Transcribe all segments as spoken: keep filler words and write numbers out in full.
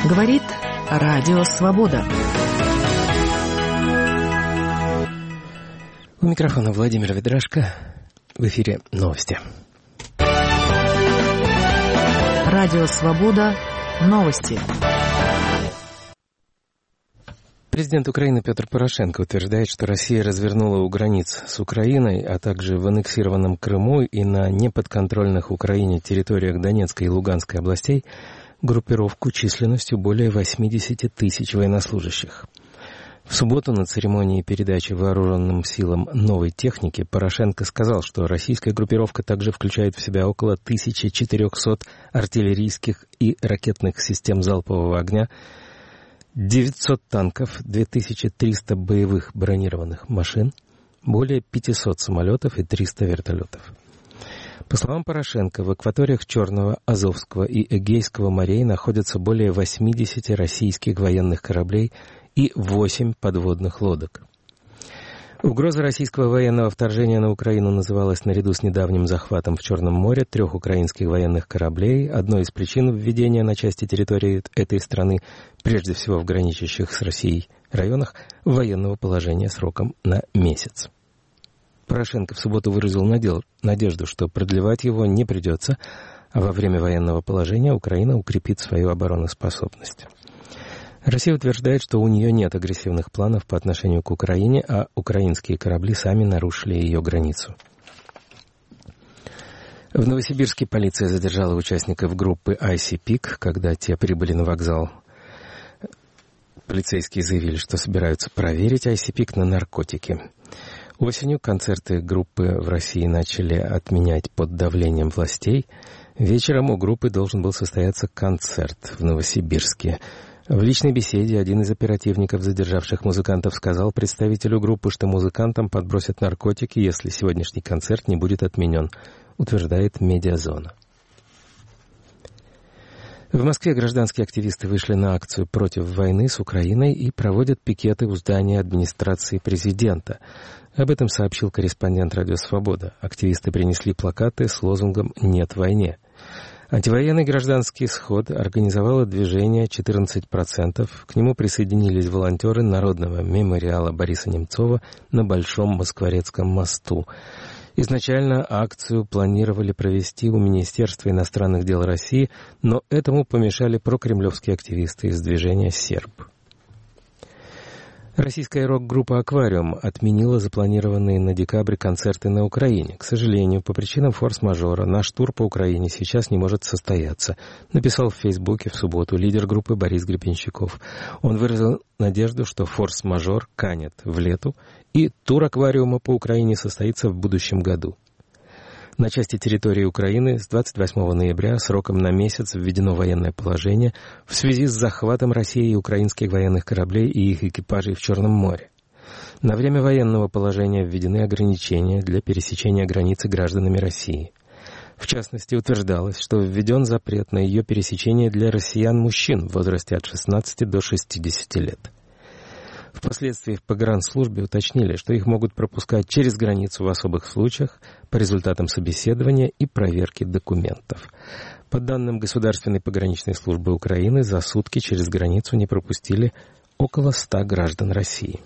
Говорит Радио Свобода. У микрофона Владимир Ведрашко. В эфире новости. Радио Свобода. Новости. Президент Украины Петр Порошенко утверждает, что Россия развернула у границ с Украиной, а также в аннексированном Крыму и на неподконтрольных Украине территориях Донецкой и Луганской областей группировку численностью более восемьдесят тысяч военнослужащих. В субботу на церемонии передачи вооруженным силам новой техники Порошенко сказал, что российская группировка также включает в себя около тысяча четыреста артиллерийских и ракетных систем залпового огня, девятьсот танков, две тысячи триста боевых бронированных машин, более пятьсот самолетов и триста вертолетов. По словам Порошенко, в акваториях Черного, Азовского и Эгейского морей находятся более восемьдесят российских военных кораблей и восемь подводных лодок. Угроза российского военного вторжения на Украину называлась наряду с недавним захватом в Черном море трех украинских военных кораблей одной из причин введения на части территории этой страны, прежде всего в граничащих с Россией районах, военного положения сроком на месяц. Порошенко в субботу выразил надежду, что продлевать его не придется, а во время военного положения Украина укрепит свою обороноспособность. Россия утверждает, что у нее нет агрессивных планов по отношению к Украине, а украинские корабли сами нарушили ее границу. В Новосибирске полиция задержала участников группы Icy Peak, когда те прибыли на вокзал. Полицейские заявили, что собираются проверить Icy Peak на наркотики. Осенью концерты группы в России начали отменять под давлением властей. Вечером у группы должен был состояться концерт в Новосибирске. В личной беседе один из оперативников, задержавших музыкантов, сказал представителю группы, что музыкантам подбросят наркотики, если сегодняшний концерт не будет отменен, утверждает «Медиазона». В Москве гражданские активисты вышли на акцию против войны с Украиной и проводят пикеты у здания администрации президента. Об этом сообщил корреспондент «Радио Свобода». Активисты принесли плакаты с лозунгом «Нет войне». Антивоенный гражданский сход организовало движение четырнадцать процентов. К нему присоединились волонтеры Народного мемориала Бориса Немцова на Большом Москворецком мосту. Изначально акцию планировали провести у Министерства иностранных дел России, но этому помешали прокремлевские активисты из движения «Серб». Российская рок-группа «Аквариум» отменила запланированные на декабрь концерты на Украине. К сожалению, по причинам форс-мажора наш тур по Украине сейчас не может состояться, написал в Фейсбуке в субботу лидер группы Борис Гребенщиков. Он выразил надежду, что форс-мажор канет в лету, и тур «Аквариума» по Украине состоится в будущем году. На части территории Украины с двадцать восьмого ноября сроком на месяц введено военное положение в связи с захватом России украинских военных кораблей и их экипажей в Черном море. На время военного положения введены ограничения для пересечения границы гражданами России. В частности, утверждалось, что введен запрет на ее пересечение для россиян-мужчин в возрасте от шестнадцати до шестидесяти лет. Впоследствии в погранслужбе уточнили, что их могут пропускать через границу в особых случаях по результатам собеседования и проверки документов. По данным Государственной пограничной службы Украины, за сутки через границу не пропустили около ста граждан России.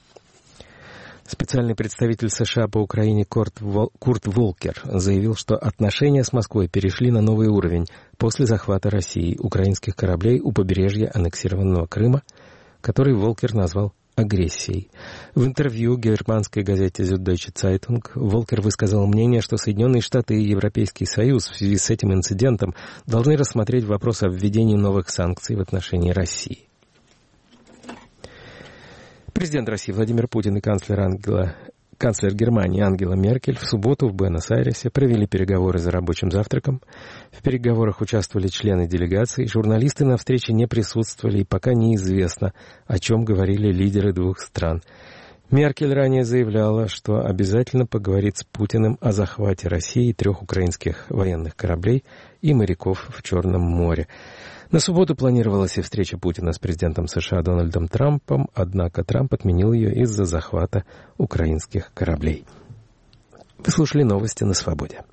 Специальный представитель США по Украине Курт Волкер заявил, что отношения с Москвой перешли на новый уровень после захвата России украинских кораблей у побережья аннексированного Крыма, который Волкер назвал агрессией. В интервью германской газете Süddeutsche Zeitung Волкер высказал мнение, что Соединенные Штаты и Европейский Союз в связи с этим инцидентом должны рассмотреть вопрос о введении новых санкций в отношении России. Президент России Владимир Путин и канцлер Ангела Канцлер Германии Ангела Меркель в субботу в Буэнос-Айресе провели переговоры за рабочим завтраком. В переговорах участвовали члены делегации, журналисты на встрече не присутствовали, и пока неизвестно, о чем говорили лидеры двух стран. Меркель ранее заявляла, что обязательно поговорит с Путиным о захвате России трех украинских военных кораблей и моряков в Черном море. На субботу планировалась и встреча Путина с президентом США Дональдом Трампом, однако Трамп отменил ее из-за захвата украинских кораблей. Вы слушали новости на Свободе.